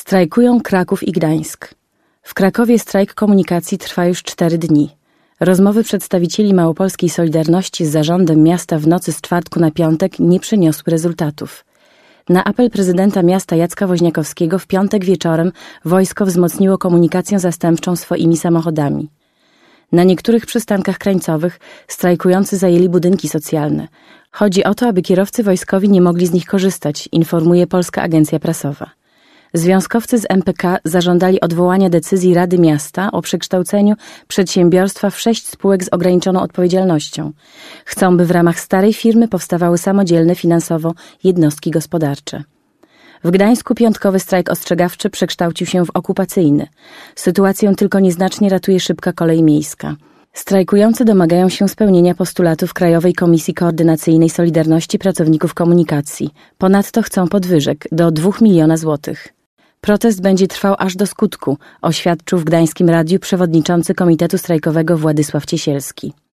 Strajkują Kraków i Gdańsk. W Krakowie strajk komunikacji trwa już 4 dni. Rozmowy przedstawicieli małopolskiej Solidarności z zarządem miasta w nocy z czwartku na piątek nie przyniosły rezultatów. Na apel prezydenta miasta Jacka Woźniakowskiego w piątek wieczorem wojsko wzmocniło komunikację zastępczą swoimi samochodami. Na niektórych przystankach krańcowych strajkujący zajęli budynki socjalne. Chodzi o to, aby kierowcy wojskowi nie mogli z nich korzystać, informuje Polska Agencja Prasowa. Związkowcy z MPK zażądali odwołania decyzji Rady Miasta o przekształceniu przedsiębiorstwa w 6 spółek z ograniczoną odpowiedzialnością. Chcą, by w ramach starej firmy powstawały samodzielne finansowo jednostki gospodarcze. W Gdańsku piątkowy strajk ostrzegawczy przekształcił się w okupacyjny. Sytuację tylko nieznacznie ratuje szybka kolej miejska. Strajkujący domagają się spełnienia postulatów Krajowej Komisji Koordynacyjnej Solidarności Pracowników Komunikacji. Ponadto chcą podwyżek do 2 miliona złotych. Protest będzie trwał aż do skutku, oświadczył w Gdańskim Radiu przewodniczący Komitetu Strajkowego Władysław Ciesielski.